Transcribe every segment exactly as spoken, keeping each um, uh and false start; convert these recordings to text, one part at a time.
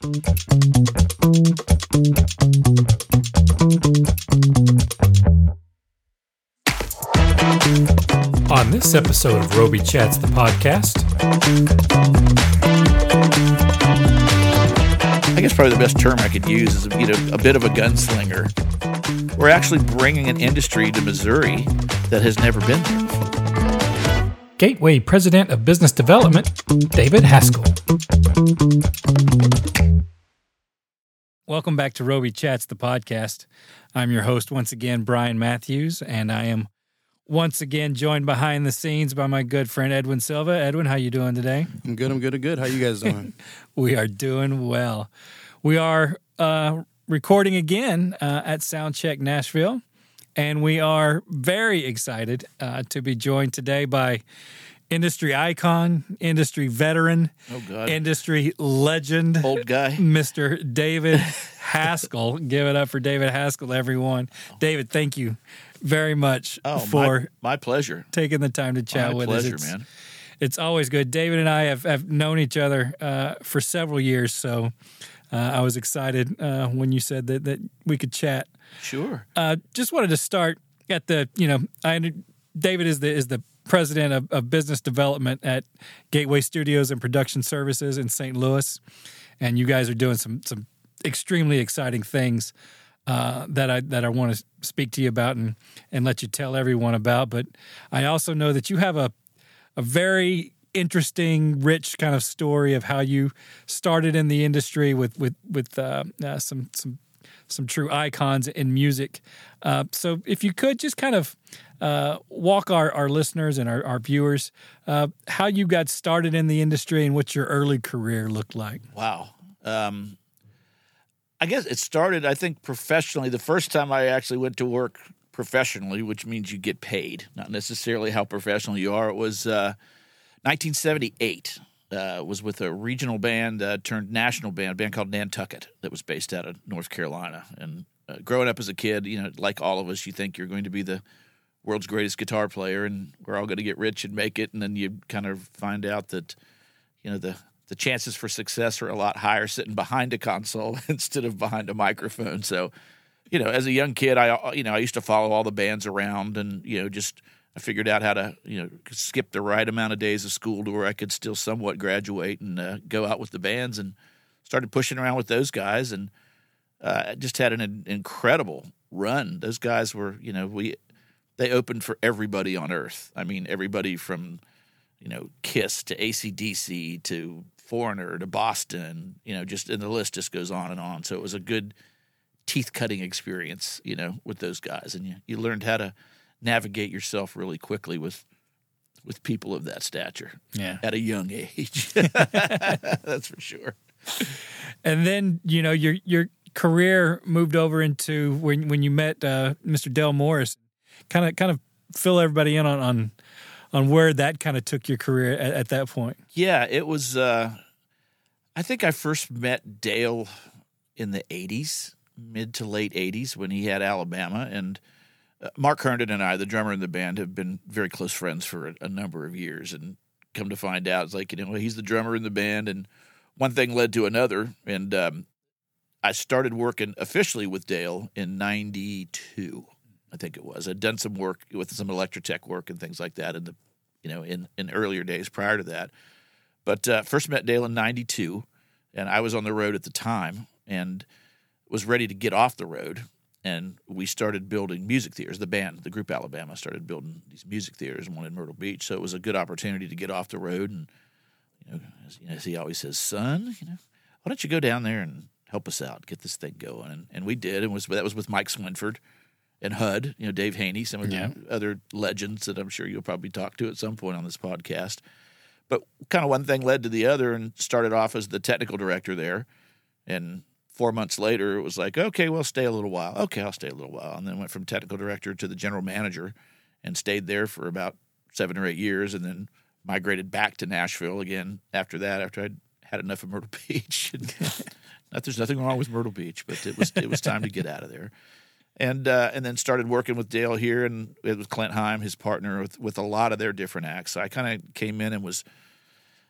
On this episode of Roby Chats, the podcast. I guess probably the best term I could use is you know, a bit of a gunslinger. We're actually bringing an industry to Missouri that has never been there before. Gateway President of Business Development, David Haskell. Welcome back to Roby Chats, the podcast. I'm your host once again, Brian Matthews, and I am once again joined behind the scenes by my good friend Edwin Silva. Edwin, how you doing today? I'm good, I'm good, I'm good. How you guys doing? We are doing well. We are uh, recording again uh, at Soundcheck Nashville, and we are very excited uh, to be joined today by industry icon, industry veteran, oh God. industry legend, old guy, Mister David Haskell. Give it up for David Haskell, everyone. David, thank you very much oh, for my, my pleasure. taking the time to chat my with pleasure, us. It's, man. It's always good. David and I have, have known each other uh, for several years, so uh, I was excited uh, when you said that, that we could chat. Sure. Uh, just wanted to start at the, you know, I David is the is the president of, of business development at Gateway Studios and Production Services in Saint Louis, and you guys are doing some some extremely exciting things uh, that I that I want to speak to you about and and let you tell everyone about. But I also know that you have a a very interesting, rich kind of story of how you started in the industry with with with uh, uh, some some some true icons in music. Uh, so if you could just kind of uh, walk our, our listeners and our, our viewers uh, how you got started in the industry and what your early career looked like. Wow. Um, I guess it started, I think, professionally. The first time I actually went to work professionally, which means you get paid, not necessarily how professional you are, it was uh, nineteen seventy-eight. Uh, was with a regional band uh, turned national band, a band called Nantucket that was based out of North Carolina. And uh, growing up as a kid, you know, like all of us, you think you're going to be the world's greatest guitar player and we're all going to get rich and make it. And then you kind of find out that, you know, the, the chances for success are a lot higher sitting behind a console instead of behind a microphone. So, you know, as a young kid, I, you know, I used to follow all the bands around and, you know, just I figured out how to, you know, skip the right amount of days of school to where I could still somewhat graduate and uh, go out with the bands and started pushing around with those guys and uh, just had an incredible run. Those guys were, you know, we they opened for everybody on earth. I mean, everybody from, you know, Kiss to A C D C to Foreigner to Boston, you know, just and the list just goes on and on. So it was a good teeth-cutting experience, you know, with those guys. And you, you learned how to navigate yourself really quickly with with people of that stature yeah. at a young age. That's for sure. And then, you know, your your career moved over into when when you met uh, Mister Dale Morris. Kind of kind of fill everybody in on on, on where that kind of took your career at, at that point. Yeah, it was uh, I think I first met Dale in the eighties, mid to late eighties when he had Alabama, and Uh, Mark Herndon and I, the drummer in the band, have been very close friends for a, a number of years, and come to find out, it's like, you know, he's the drummer in the band, and one thing led to another, and um, I started working officially with Dale in ninety-two, I think it was. I'd done some work with some Electrotech work and things like that in the, you know, in, in earlier days prior to that, but uh, first met Dale in ninety-two, and I was on the road at the time, and was ready to get off the road. And we started building music theaters. The band, the group Alabama, started building these music theaters, one in Myrtle Beach. So it was a good opportunity to get off the road. And you know, as, you know, as he always says, son, you know, why don't you go down there and help us out, get this thing going? And, and we did. And was that was with Mike Swinford and H U D, you know, Dave Haney, some of yeah. the other legends that I'm sure you'll probably talk to at some point on this podcast. But kind of one thing led to the other, and started off as the technical director there, and Four months later, it was like, okay, well, stay a little while. Okay, I'll stay a little while. And then went from technical director to the general manager and stayed there for about seven or eight years, and then migrated back to Nashville again after that, after I'd had enough of Myrtle Beach. Not, there's nothing wrong with Myrtle Beach, but it was it was time to get out of there. And uh, and then started working with Dale here, and it was Clint Heim, his partner, with, with a lot of their different acts. So I kind of came in and was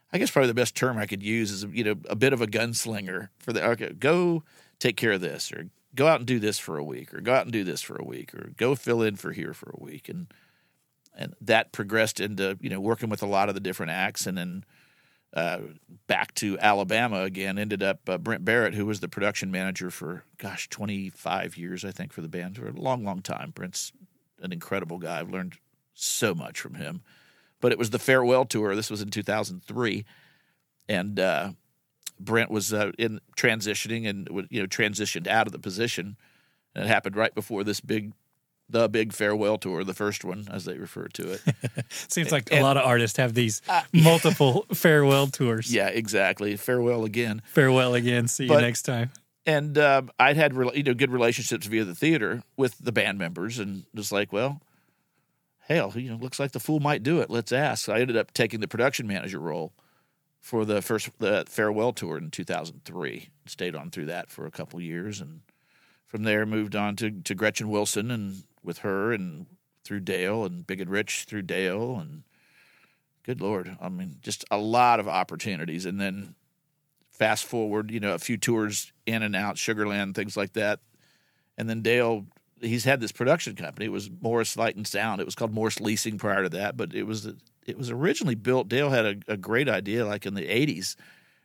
I guess probably the best term I could use is, you know, a bit of a gunslinger for the, okay, go take care of this, or go out and do this for a week, or go out and do this for a week, or go fill in for here for a week. And, and that progressed into, you know, working with a lot of the different acts, and then uh, back to Alabama again, ended up uh, Brent Barrett, who was the production manager for, gosh, twenty-five years, I think, for the band, for a long, long time. Brent's an incredible guy. I've learned so much from him. But it was the farewell tour. This was in two thousand three, and uh, Brent was uh, in transitioning and you know transitioned out of the position, and it happened right before this big, the big farewell tour, the first one as they refer to it. Seems like and, a lot of artists have these uh, multiple farewell tours. Yeah, exactly. Farewell again. Farewell again. See but, you next time. And uh, I'd had you know good relationships via the theater with the band members, and just like, well, hell, you know, looks like the fool might do it. Let's ask. So I ended up taking the production manager role for the first the farewell tour in two thousand three. Stayed on through that for a couple years, and from there moved on to, to Gretchen Wilson, and with her, and through Dale, and Big and Rich through Dale, and good Lord, I mean, just a lot of opportunities. And then fast forward, you know, a few tours in and out, Sugarland, things like that, and then Dale. He's had this production company. It was Morris Light and Sound. It was called Morris Leasing prior to that, but it was it was originally built. Dale had a, a great idea, like in the eighties.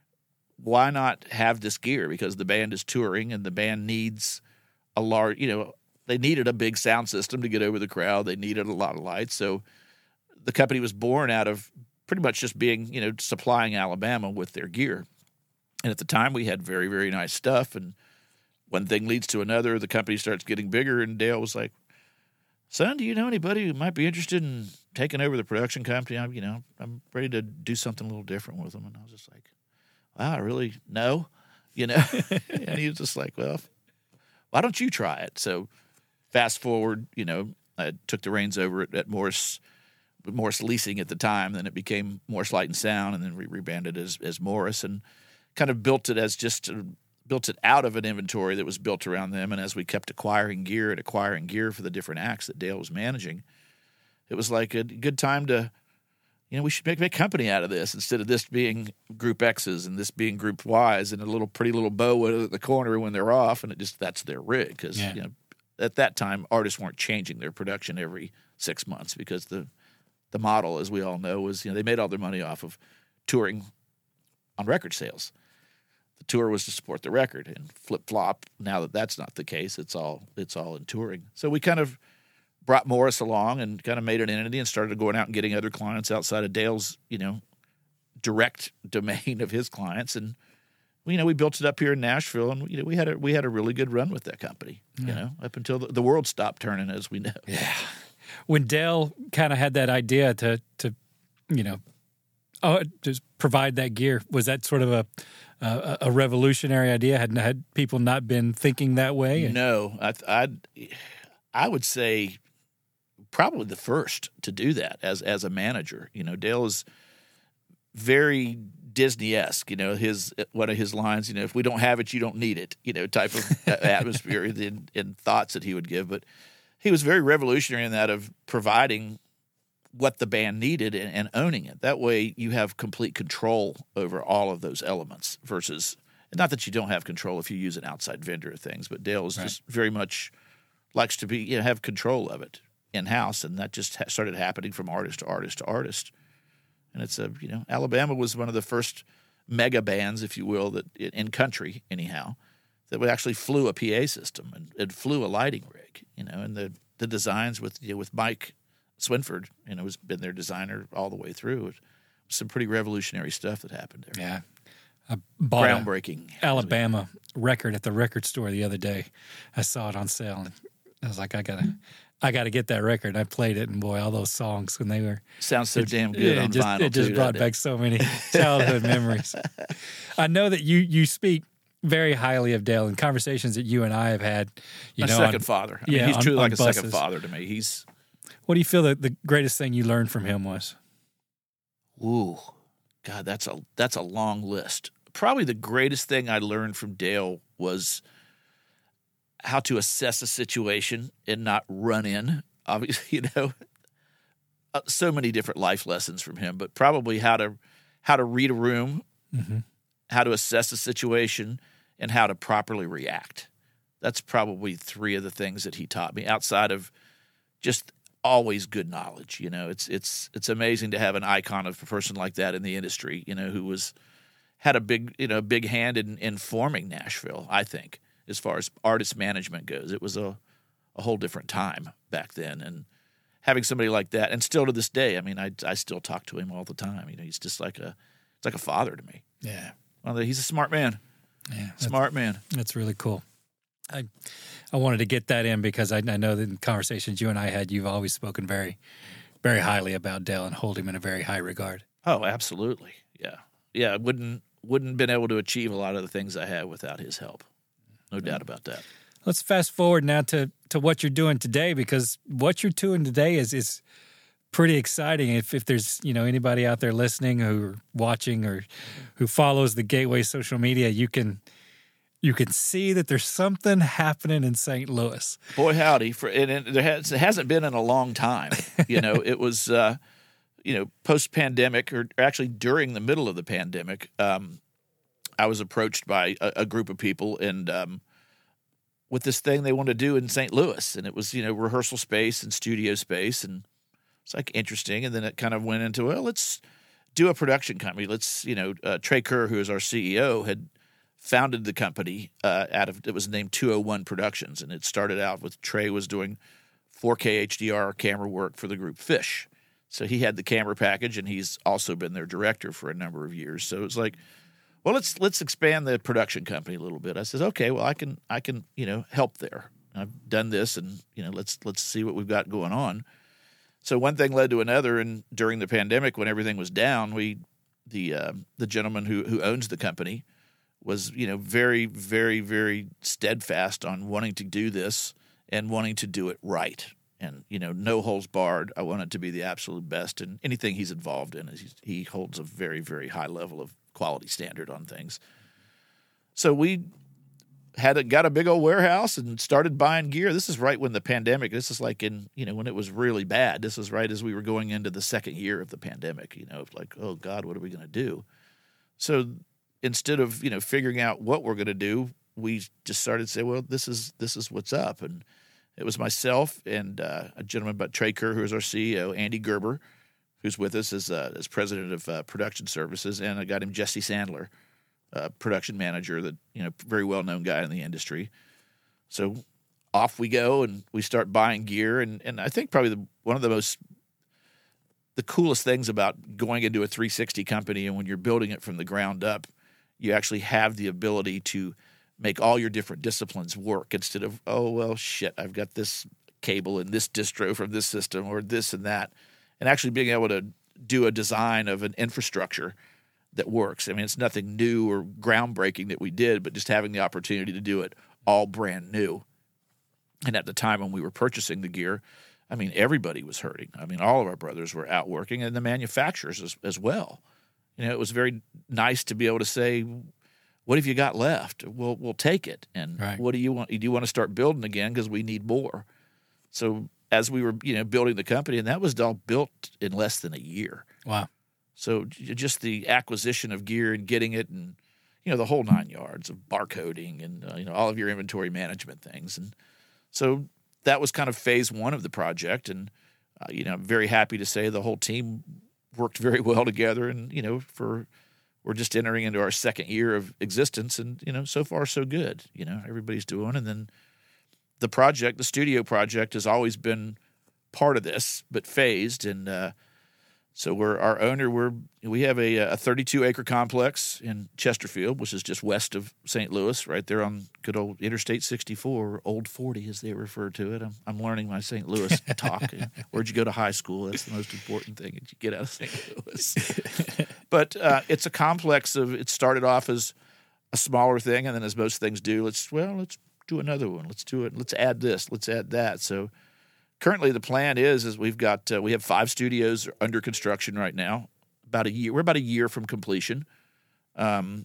Why not have this gear? Because the band is touring, and the band needs a large. You know, they needed a big sound system to get over the crowd. They needed a lot of lights. So the company was born out of pretty much just being, you know, supplying Alabama with their gear. And at the time, we had very very nice stuff, and one thing leads to another. The company starts getting bigger, and Dale was like, "Son, do you know anybody who might be interested in taking over the production company? I'm, you know, I'm ready to do something a little different with them." And I was just like, "Wow, I really no," you know. And he was just like, "Well, why don't you try it?" So, fast forward, you know, I took the reins over at, at Morris, Morris Leasing at the time. Then it became Morris Light and Sound, and then we rebranded as as Morris, and kind of built it as just a, built it out of an inventory that was built around them. And as we kept acquiring gear and acquiring gear for the different acts that Dale was managing, it was like a good time to, you know, we should make, make company out of this instead of this being Group X's and this being Group Y's and a little pretty little bow at the corner when they're off. And it just, that's their rig. Because, yeah. you know, at that time, artists weren't changing their production every six months because the, the model, as we all know, was, you know, they made all their money off of touring on record sales. The tour was to support the record, and flip flop. Now that that's not the case, it's all it's all in touring. So we kind of brought Morris along and kind of made an entity and started going out and getting other clients outside of Dale's, you know, direct domain of his clients. And you know, we built it up here in Nashville, and you know, we had a we had a really good run with that company. Yeah. You know, up until the, the world stopped turning, as we know. Yeah. When Dale kind of had that idea to to, you know, oh, just provide that gear, was that sort of a a, a revolutionary idea? Had had people not been thinking that way? No, I I I would say probably the first to do that as as a manager. You know, Dale is very Disney-esque. You know, his one of his lines, you know, if we don't have it, you don't need it. You know, type of atmosphere and, and thoughts that he would give. But he was very revolutionary in that of providing what the band needed and, and owning it. That way you have complete control over all of those elements versus, not that you don't have control if you use an outside vendor or things, but Dale is right. just very much likes to be, you know, have control of it in-house, and that just ha- started happening from artist to artist to artist. And it's a, you know, Alabama was one of the first mega bands, if you will, that in country anyhow, that actually flew a P A system and, and flew a lighting rig, you know, and the, the designs with, you know, with Mike Swinford, you know, has been their designer all the way through. It was some pretty revolutionary stuff that happened there. Yeah. I bought groundbreaking Alabama record at the record store the other day. I saw it on sale, and I was like, I gotta, I gotta get that record. I played it, and boy, all those songs when they were sounds so it, damn good yeah, on it just, vinyl. It just too, brought back it? so many childhood memories. I know that you you speak very highly of Dale in conversations that you and I have had. You My know, second on, father. I mean, yeah, he's on, truly on like a buses. second father to me. He's. What do you feel that the greatest thing you learned from him was? Ooh, God, that's a that's a long list. Probably the greatest thing I learned from Dale was how to assess a situation and not run in. Obviously, you know, uh, so many different life lessons from him, but probably how to how to read a room, Mm-hmm. how to assess a situation, and how to properly react. That's probably three of the things that he taught me outside of just always good knowledge. You know, it's it's it's amazing to have an icon of a person like that in the industry, you know, who was had a big, you know, big hand in, in forming Nashville, I think, as far as artist management goes. It was a, a whole different time back then. And having somebody like that, and still to this day, I mean, I, I still talk to him all the time. You know, he's just like a it's like a father to me. Yeah. Well, he's a smart man. Yeah. Smart man. That's really cool. I I wanted to get that in because I, I know that in conversations you and I had, you've always spoken very, very highly about Dale and hold him in a very high regard. Oh, absolutely. Yeah. Yeah, I wouldn't wouldn't been able to achieve a lot of the things I have without his help. No doubt about that. Let's fast forward now to, to what you're doing today, because what you're doing today is is pretty exciting. If if there's, you know, anybody out there listening who watching or who follows the Gateway social media, you can you can see that there's something happening in Saint Louis. Boy, howdy! For and it, there has, it hasn't been in a long time. You know, it was uh, you know post pandemic, or actually during the middle of the pandemic. Um, I was approached by a, a group of people, and um, with this thing they wanted to do in Saint Louis, and it was you know rehearsal space and studio space, and it's like interesting. And then it kind of went into, well, let's do a production company. Let's you know uh, Trey Kerr, who is our C E O, had founded the company uh, out of, it was named two oh one Productions, and it started out with Trey was doing four K H D R camera work for the group Fish. So he had the camera package, and he's also been their director for a number of years. So it was like, well, let's let's expand the production company a little bit. I said, okay, well, I can I can you know help there. I've done this, and you know let's let's see what we've got going on. So one thing led to another, and during the pandemic, when everything was down, we the uh, the gentleman who who owns the company was, you know, very, very, very steadfast on wanting to do this and wanting to do it right. And, you know, no holds barred. I want it to be the absolute best. And anything he's involved in, is he holds a very, very high level of quality standard on things. So we had a, got a big old warehouse and started buying gear. This is right when the pandemic, this is like in, you know, when it was really bad. This is right as we were going into the second year of the pandemic, you know, like, oh, God, what are we going to do? So instead of, you know, figuring out what we're going to do, we just started to say, well, this is this is what's up. And it was myself and uh, a gentleman by Trey Kerr, who is our C E O, Andy Gerber, who's with us as uh, as president of uh, production services, and I got him Jesse Sandler, uh, production manager, that you know, very well known guy in the industry. So off we go, and we start buying gear, and and I think probably the, one of the most the coolest things about going into a three sixty company, and when you're building it from the ground up, you actually have the ability to make all your different disciplines work instead of, oh, well, shit, I've got this cable and this distro from this system or this and that, and actually being able to do a design of an infrastructure that works. I mean, it's nothing new or groundbreaking that we did, but just having the opportunity to do it all brand new. And at the time when we were purchasing the gear, I mean, everybody was hurting. I mean, all of our brothers were out working, and the manufacturers as, as well. You know, it was very nice to be able to say, what have you got left? We'll we'll take it. And right. What do you want? Do you want to start building again? Because we need more. So as we were, you know, building the company, and that was all built in less than a year. Wow. So just the acquisition of gear and getting it, and, you know, the whole nine yards of barcoding and, uh, you know, all of your inventory management things. And so that was kind of phase one of the project. And, uh, you know, I'm very happy to say the whole team worked very well together, and, you know, for we're just entering into our second year of existence, and, you know, so far so good. You know, everybody's doing, and then the project, the studio project, has always been part of this, but phased. And uh, so we're our owner. We're we have a, a thirty-two acre complex in Chesterfield, which is just west of Saint Louis, right there on good old Interstate sixty-four, or Old forty as they refer to it. I'm I'm learning my Saint Louis talk. Where'd you go to high school? That's the most important thing that you get out of Saint Louis. But uh, it's a complex of. It started off as a smaller thing, and then, as most things do, let's well let's do another one. Let's do it. Let's add this. Let's add that. So currently, the plan is is we've got uh, we have five studios under construction right now. About a year, we're about a year from completion. Um,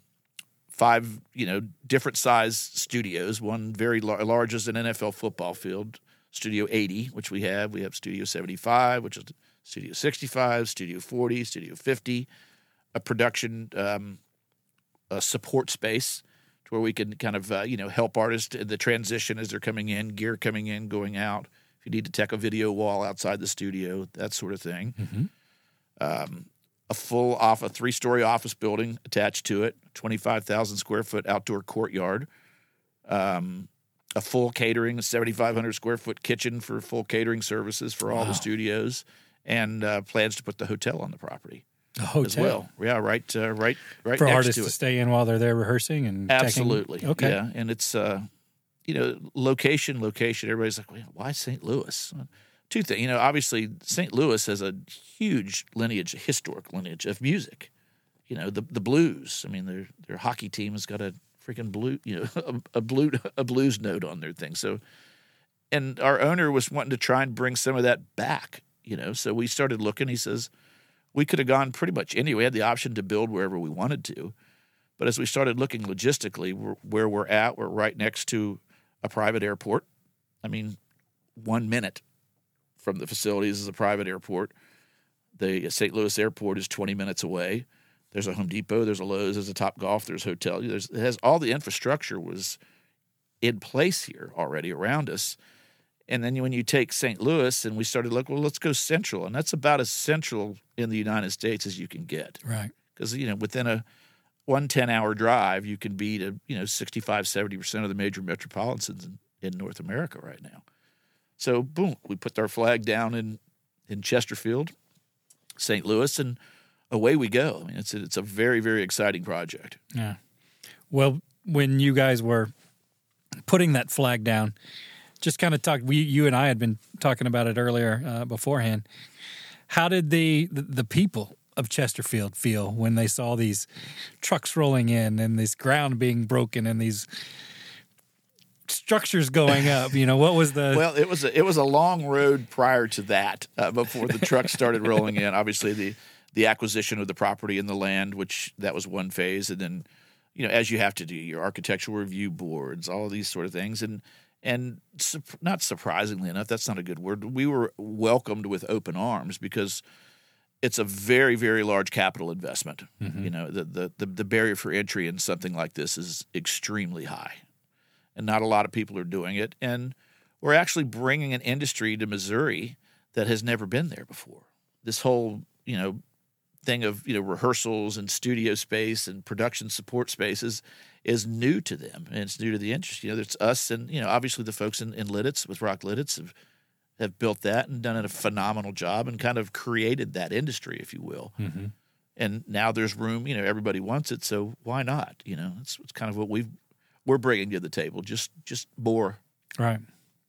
five, you know, different size studios. One very lar- large as an N F L football field, Studio eighty, which we have. We have Studio seventy-five, which is Studio sixty-five, Studio forty, Studio fifty. a production um, a support space to where we can kind of uh, you know help artists in the transition as they're coming in, gear coming in, going out. If you need to tech a video wall outside the studio, that sort of thing. Mm-hmm. Um, a full off a three story office building attached to it, twenty-five thousand square foot outdoor courtyard. Um, a full catering, seventy-five hundred square foot kitchen for full catering services for all Wow. the studios, and uh, plans to put the hotel on the property A hotel as well. Yeah, right, uh, right, right for next artists to to it. stay in while they're there rehearsing and teching? Absolutely. Okay. Yeah, and it's uh, you know location, location. Everybody's like, well, why Saint Louis? Two things. You know, obviously Saint Louis has a huge lineage, historic lineage of music. You know, the the blues. I mean, their their hockey team has got a freaking blue, you know, a, a blue a blues note on their thing. So, and our owner was wanting to try and bring some of that back. You know, so we started looking. He says we could have gone pretty much anywhere. We had the option to build wherever we wanted to, but as we started looking logistically, we're, where we're at, we're right next to a private airport. I mean, one minute from the facilities is a private airport. The Saint Louis airport is twenty minutes away. There's a Home Depot, there's a Lowe's, there's a Topgolf, there's a hotel. There's, it has all the infrastructure was in place here already around us. And then when you take Saint Louis and we started looking, well, let's go central. And that's about as central in the United States as you can get. Right. Because, you know, within a one ten-hour drive, you can be to, you know, sixty-five, seventy percent of the major metropolitans in, in North America right now. So, boom, we put our flag down in, in Chesterfield, Saint Louis, and away we go. I mean, it's a, it's a very, very exciting project. Yeah. Well, when you guys were putting that flag down, just kind of talk. We, you and I had been talking about it earlier uh, beforehand. How did the, the the people of Chesterfield feel when they saw these trucks rolling in and this ground being broken and these structures going up? You know, what was the Well, it was a, it was a long road prior to that, uh, before the trucks started rolling in. Obviously, the the acquisition of the property and the land, which that was one phase, and then, you know, as you have to do your architectural review boards, all of these sort of things, and and su- not surprisingly enough, that's not a good word. We were welcomed with open arms because it's a very, very large capital investment. Mm-hmm. You know, the, the the the barrier for entry in something like this is extremely high, and not a lot of people are doing it. And we're actually bringing an industry to Missouri that has never been there before. This whole, you know, thing of, you know, rehearsals and studio space and production support spaces is new to them, and it's new to the industry. You know, it's us and, you know, obviously the folks in, in Lidditz with Rock Lidditz have, have built that and done a phenomenal job and kind of created that industry, if you will. Mm-hmm. And now there's room, you know, everybody wants it, so why not? You know, it's, it's kind of what we've, we're bringing to the table, just just more. Right.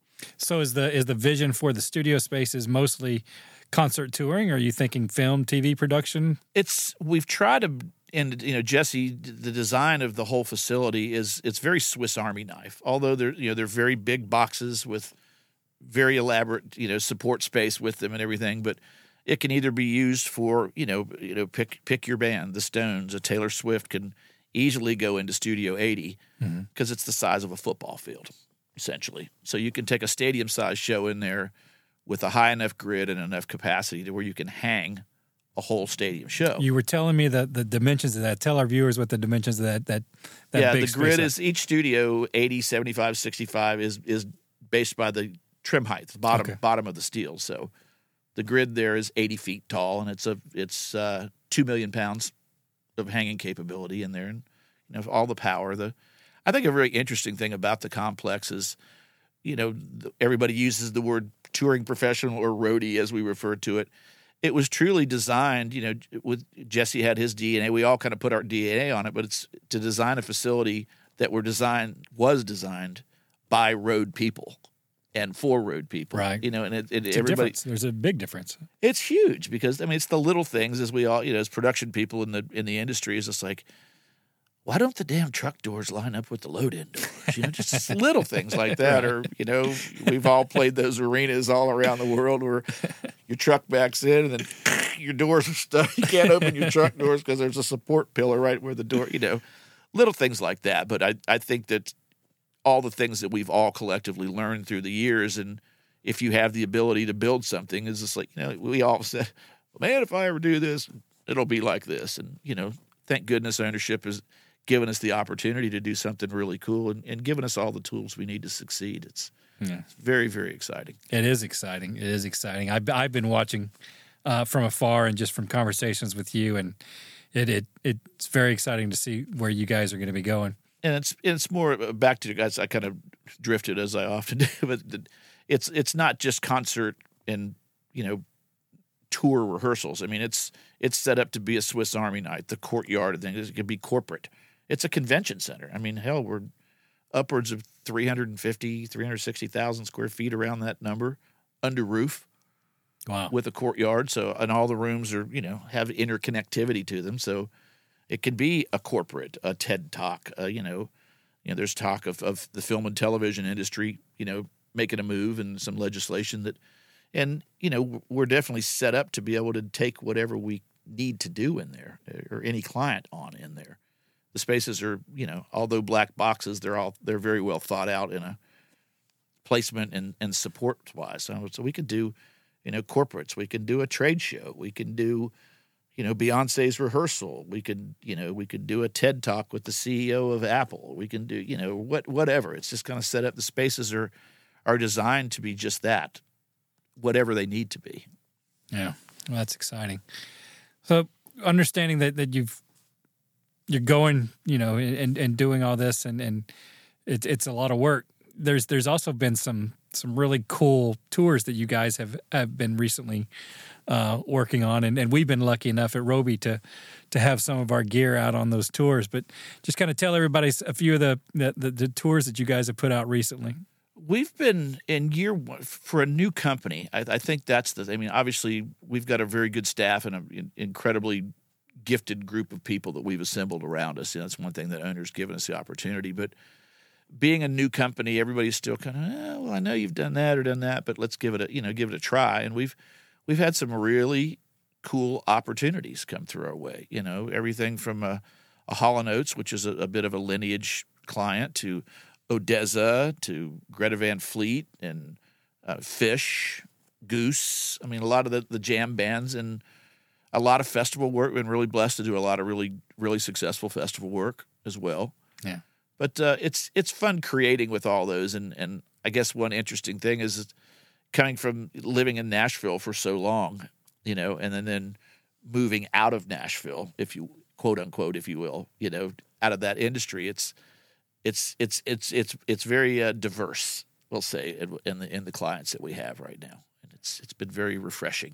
So is the is the vision for the studio spaces mostly concert touring? Or are you thinking film, T V production? It's we've tried to, and you know, Jesse, the design of the whole facility is it's very Swiss Army knife. Although they're you know they're very big boxes with very elaborate you know support space with them and everything, but it can either be used for you know you know pick pick your band, the Stones, a Taylor Swift can easily go into Studio eighty because mm-hmm. it's the size of a football field essentially. So you can take a stadium size show in there with a high enough grid and enough capacity to where you can hang a whole stadium show. You were telling me that the dimensions of that. Tell our viewers what the dimensions of that that, that yeah, big the grid space is each studio eighty, seventy-five, sixty-five is is based by the trim height, the bottom Okay. bottom of the steel. So the grid there is eighty feet tall, and it's a it's uh, two million pounds of hanging capability in there, and you know all the power. The I think a very interesting thing about the complex is, you know, everybody uses the word touring professional or roadie as we refer to it. It was truly designed, you know, with Jesse had his D N A. We all kind of put our D N A on it, but it's to design a facility that were designed was designed by road people and for road people, Right. You know, and it, it It's a everybody. difference. There's a big difference. It's huge because I mean, it's the little things as we all, you know, as production people in the in the industry is just like, why don't the damn truck doors line up with the load-in doors? You know, just little things like that. Or, you know, we've all played those arenas all around the world where your truck backs in and then your doors are stuck. You can't open your truck doors because there's a support pillar right where the door, you know, little things like that. But I, I think that all the things that we've all collectively learned through the years, and if you have the ability to build something, is just like, you know, we all said, man, if I ever do this, it'll be like this. And, you know, thank goodness ownership has given us the opportunity to do something really cool and, and given us all the tools we need to succeed. It's, Yeah. it's very, very exciting. It is exciting. It is exciting. I've, I've been watching uh, from afar and just from conversations with you, and it, it it's very exciting to see where you guys are going to be going. And it's it's more back to you guys. I kind of drifted as I often do, but it's it's not just concert and you know tour rehearsals. I mean, it's it's set up to be a Swiss Army knife. The Courtyard thing, it could be corporate. It's a convention center. I mean, hell, we're upwards of three hundred fifty, three hundred sixty thousand square feet around that number, under roof. Wow. With a courtyard. So, and all the rooms are, you know, have interconnectivity to them. So it could be a corporate, a TED Talk, uh, you know, you know, there's talk of, of the film and television industry, you know, making a move and some legislation that, and, you know, we're definitely set up to be able to take whatever we need to do in there or any client on in there. The spaces are, you know, although black boxes, they're all, they're very well thought out in a placement and, and support wise. So, so we could do, you know, corporates. We can do a trade show. We can do, you know, Beyonce's rehearsal. We could, you know, we could do a TED Talk with the C E O of Apple. We can do, you know, what whatever. It's just kind of set up. The spaces are are designed to be just that, whatever they need to be. Yeah, well, that's exciting. So understanding that, that you've you're going, you know, and, and doing all this, and and it's it's a lot of work. There's there's also been some some really cool tours that you guys have, have been recently uh, working on, and, and we've been lucky enough at Roby to to have some of our gear out on those tours. But just kind of tell everybody a few of the the, the the tours that you guys have put out recently. We've been in year one for a new company. I, I think that's the. I mean, obviously, we've got a very good staff and an incredibly gifted group of people that we've assembled around us. You know, that's one thing that owners given us the opportunity, but. Being a new company, everybody's still kind of, eh, well, I know you've done that or done that, but let's give it a, you know, give it a try. And we've we've had some really cool opportunities come through our way. You know, everything from a, a Hall and Oates, which is a, a bit of a lineage client, to Odessa, to Greta Van Fleet, and uh, Fish, Goose. I mean, a lot of the, the jam bands and a lot of festival work. We've been really blessed to do a lot of really, really successful festival work as well. Yeah. But uh, it's it's fun creating with all those, and, and I guess one interesting thing is coming from living in Nashville for so long, you know, and then, then moving out of Nashville, if you quote unquote, if you will, you know, out of that industry. It's it's it's it's it's it's very uh, diverse, we'll say, in the in the clients that we have right now, and it's it's been very refreshing.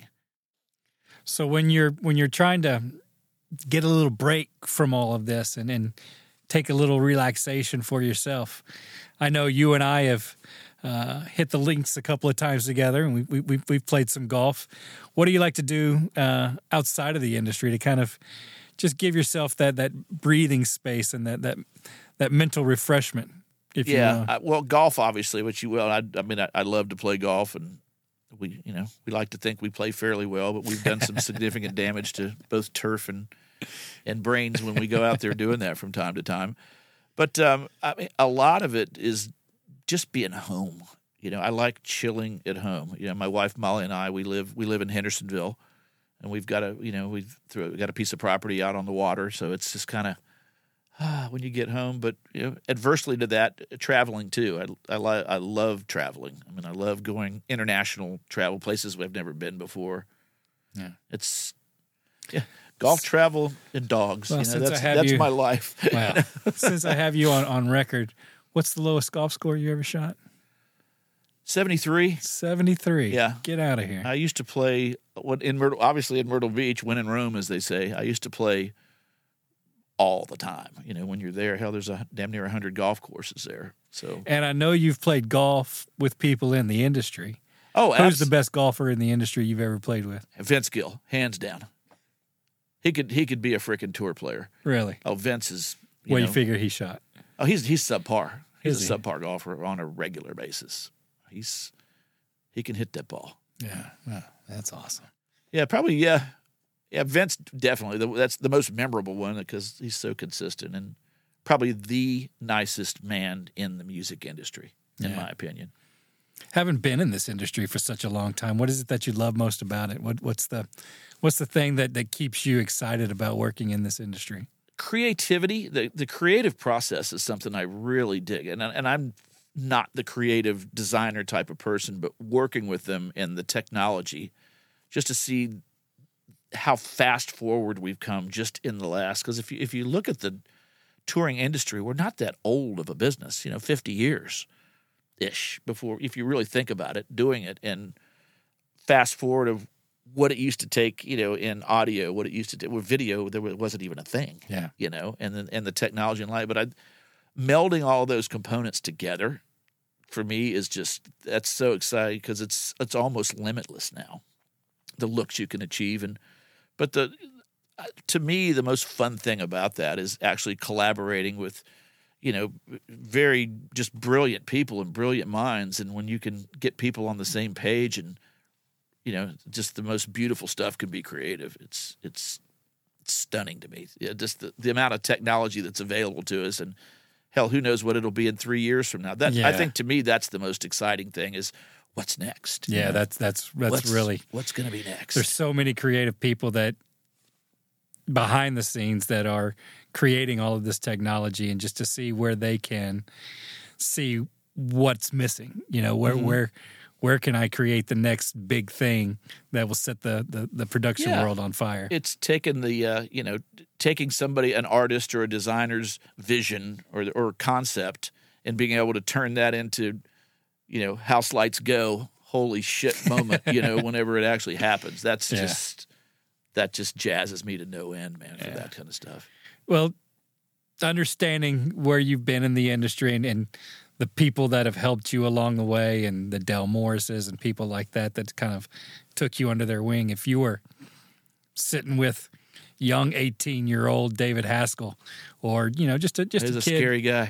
So when you're when you're trying to get a little break from all of this, and and take a little relaxation for yourself. I know you and I have uh, hit the links a couple of times together, and we, we, we've played some golf. What do you like to do uh, outside of the industry to kind of just give yourself that that breathing space and that that, that mental refreshment? If yeah, you will? I, well, golf obviously, which you will. I, I mean, I, I love to play golf, and we, you know, we like to think we play fairly well, but we've done some significant damage to both turf and. and brains when we go out there doing that from time to time. But um, I mean, a lot of it is just being home. You know, I like chilling at home. You know, my wife Molly and I, we live we live in Hendersonville, and we've got a you know we've we got a piece of property out on the water, so it's just kind of ah, when you get home. But you know, adversely to that, traveling too. I I, li- I love traveling. I mean, I love going international travel places we've never been before. Yeah, it's yeah. Golf, travel, and dogs. Well, you know, since that's I have that's you, my life. Wow. Since I have you on, on record, what's the lowest golf score you ever shot? seventy-three. seventy-three. Yeah. Get out of here. I used to play what in Myrtle, obviously in Myrtle Beach, when in Rome, as they say. I used to play all the time. You know, when you're there, hell, there's a damn near one hundred golf courses there. So, and I know you've played golf with people in the industry. Oh, who's abs- the best golfer in the industry you've ever played with? Vince Gill, hands down. He could he could be a freaking tour player. Really? Oh, Vince is. You What do know, you figure he shot? Oh, he's he's subpar. He's Is a he? subpar golfer on a regular basis. He's he can hit that ball. Yeah, wow, that's awesome. Yeah, probably. Yeah, yeah. Vince definitely. That's the most memorable one because he's so consistent and probably the nicest man in the music industry, in Yeah. my opinion. Having been in this industry for such a long time, what is it that you love most about it? What what's the what's the thing that, that keeps you excited about working in this industry? Creativity, the, the creative process is something I really dig. And, and I'm not the creative designer type of person, but working with them and the technology just to see how fast forward we've come just in the last. Because if you, if you look at the touring industry, we're not that old of a business, you know, fifty years ish before, if you really think about it, doing it. And fast forward of what it used to take, you know, in audio, what it used to do with video, there wasn't even a thing, yeah, you know, and then and the technology and light. But I, melding all those components together for me is just, that's so exciting because it's it's almost limitless now, the looks you can achieve. And but the to me, the most fun thing about that is actually collaborating with, you know, very just brilliant people and brilliant minds. And when you can get people on the same page and, you know, just the most beautiful stuff can be creative. It's it's, it's stunning to me. Yeah, just the, the amount of technology that's available to us. And hell, who knows what it'll be in three years from now. That Yeah. I think to me, that's the most exciting thing is what's next. Yeah, you know? that's that's that's what's, really what's going to be next. there's so many creative people that behind the scenes that are creating all of this technology, and just to see where they can see what's missing, you know, where Mm-hmm. where where can I create the next big thing that will set the the, the production Yeah. world on fire? It's taking the uh, you know taking somebody, an artist or a designer's vision or or concept, and being able to turn that into, you know, house lights go, holy shit moment, you know, whenever it actually happens. That's Yeah. just that just jazzes me to no end, man, for Yeah. that kind of stuff. Well, understanding where you've been in the industry and, and the people that have helped you along the way, and the Del Morrises and people like that that kind of took you under their wing. If you were sitting with young eighteen-year-old David Haskell, or, you know, just a just He's a a kid, scary guy.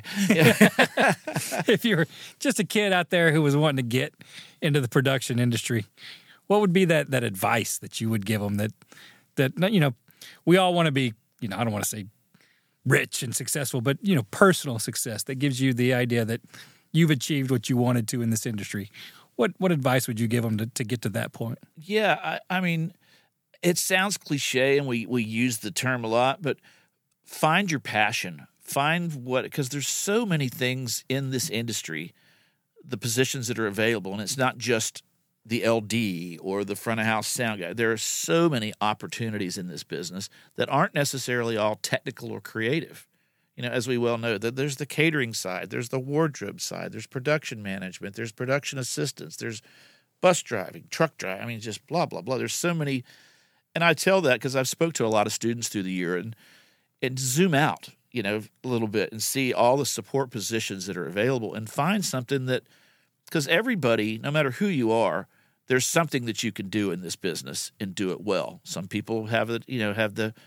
if you were just a kid out there who was wanting to get into the production industry, what would be that that advice that you would give them? That that you know, we all want to be, you know, I don't want to say rich and successful, but, you know, personal success that gives you the idea that you've achieved what you wanted to in this industry. What what advice would you give them to, to get to that point? Yeah, I, I mean, it sounds cliche, and we, we use the term a lot, but find your passion. Find what, because there's so many things in this industry, the positions that are available, and it's not just the L D or the front of house sound guy. There are so many opportunities in this business that aren't necessarily all technical or creative. You know, as we well know, that there's the catering side, there's the wardrobe side, there's production management, there's production assistants, there's bus driving, truck driving. I mean, just blah, blah, blah. There's so many. And I tell that because I've spoke to a lot of students through the year, and, and zoom out, you know, a little bit and see all the support positions that are available, and find something that, because everybody, no matter who you are, there's something that you can do in this business and do it well. Some people have the, you know, have the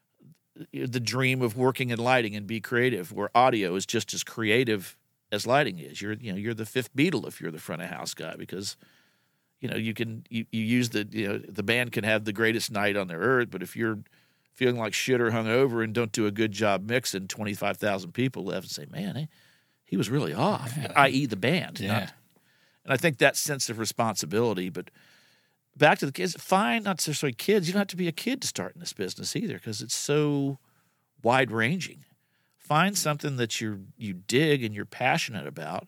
the dream of working in lighting and be creative, where audio is just as creative as lighting is. You're, you know, you're the fifth Beatle if you're the front of house guy, because, you know, you can you, you use the, you know, the band can have the greatest night on the earth, but if you're feeling like shit or hungover and don't do a good job mixing, twenty-five thousand people left and say, man, eh, he was really off, that is the band. Yeah. Not, and I think that sense of responsibility. But back to the kids, fine, not necessarily kids. You don't have to be a kid to start in this business either, because it's so wide-ranging. Find something that you you dig and you're passionate about,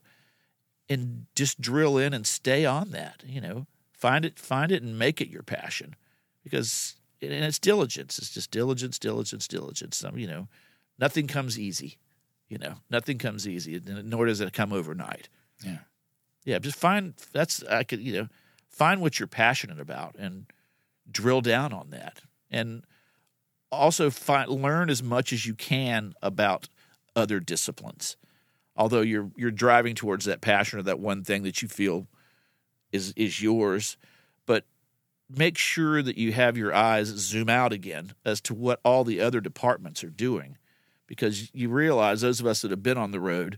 and just drill in and stay on that. You know, find it, find it, and make it your passion, because and it's diligence. It's just diligence, diligence, diligence. Some, you know, nothing comes easy. You know, nothing comes easy, nor does it come overnight. Yeah. Yeah, just find that's I could you know find what you're passionate about and drill down on that, and also find learn as much as you can about other disciplines. Although you're you're driving towards that passion or that one thing that you feel is is yours, but make sure that you have your eyes zoom out again as to what all the other departments are doing, because you realize, those of us that have been on the road,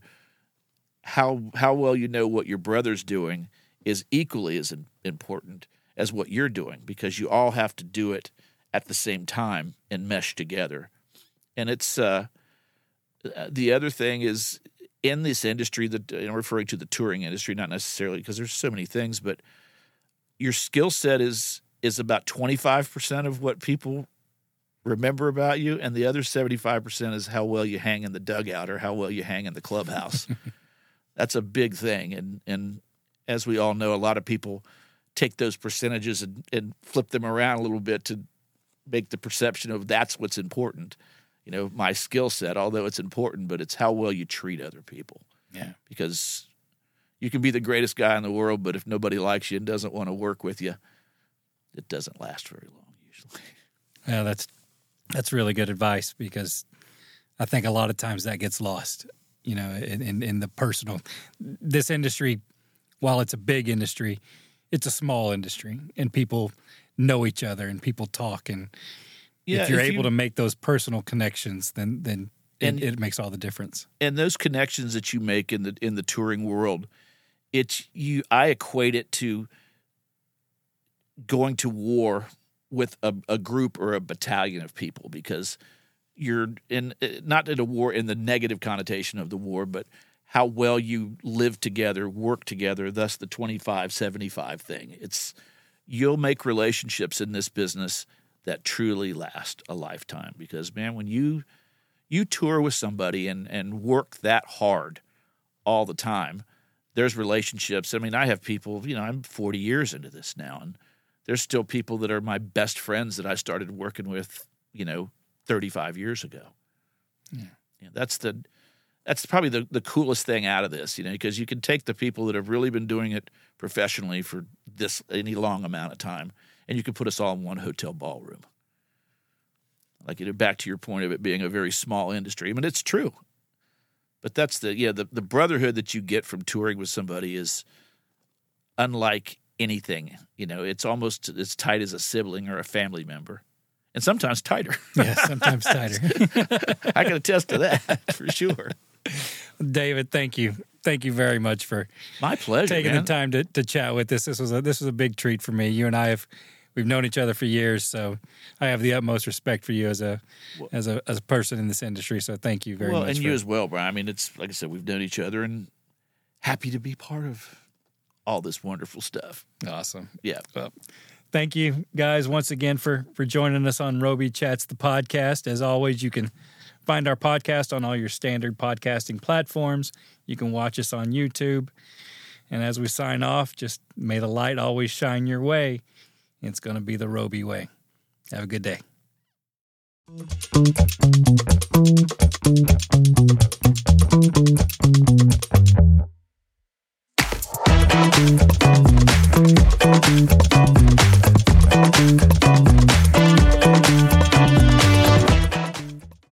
how how well you know what your brother's doing is equally as important as what you're doing, because you all have to do it at the same time and mesh together. And it's uh, the other thing is in this industry, that I'm referring to the touring industry, not necessarily because there's so many things, but your skill set is is about twenty-five percent of what people remember about you, and the other seventy-five percent is how well you hang in the dugout or how well you hang in the clubhouse. That's a big thing, and and as we all know, a lot of people take those percentages and, and flip them around a little bit to make the perception of that's what's important. You know, my skill set, although it's important, but it's how well you treat other people. Yeah. Because you can be the greatest guy in the world, but if nobody likes you and doesn't want to work with you, it doesn't last very long usually. Yeah, that's that's really good advice, because I think a lot of times that gets lost, you know, in, in, in the personal. This industry, while it's a big industry, it's a small industry, and people know each other and people talk. And yeah, if you're if able you, to make those personal connections, then then and, it, it makes all the difference. And those connections that you make in the in the touring world, it's you. I equate it to going to war with a, a group or a battalion of people, because you're in not in a war in the negative connotation of the war, but how well you live together, work together, thus the twenty-five seventy-five thing. It's you'll make relationships in this business that truly last a lifetime, because, man, when you you tour with somebody and, and work that hard all the time, there's relationships. I mean, I have people, you know, I'm forty years into this now, and there's still people that are my best friends that I started working with, you know, thirty-five years ago. Yeah. Yeah, that's the That's probably the, the coolest thing out of this, you know, because you can take the people that have really been doing it professionally for this any long amount of time, and you can put us all in one hotel ballroom. Like, you know, back to your point of it being a very small industry. I mean, it's true. But that's the, yeah, the, the brotherhood that you get from touring with somebody is unlike anything. You know, it's almost as tight as a sibling or a family member. And sometimes tighter. Yeah, sometimes tighter. I can attest to that for sure. David, thank you. Thank you very much for my pleasure, taking man. the time to, to chat with us. This was a this was a big treat for me. You and I have we've known each other for years, so I have the utmost respect for you as a well, as a as a person in this industry. So thank you very well, much. And for you as well, Brian. I mean, it's like I said, we've known each other, and happy to be part of all this wonderful stuff. Awesome. Yeah. Well, thank you, guys, once again for for joining us on Roby Chats, the podcast. As always, you can find our podcast on all your standard podcasting platforms. You can watch us on YouTube. And as we sign off, just may the light always shine your way. It's going to be the Roby way. Have a good day.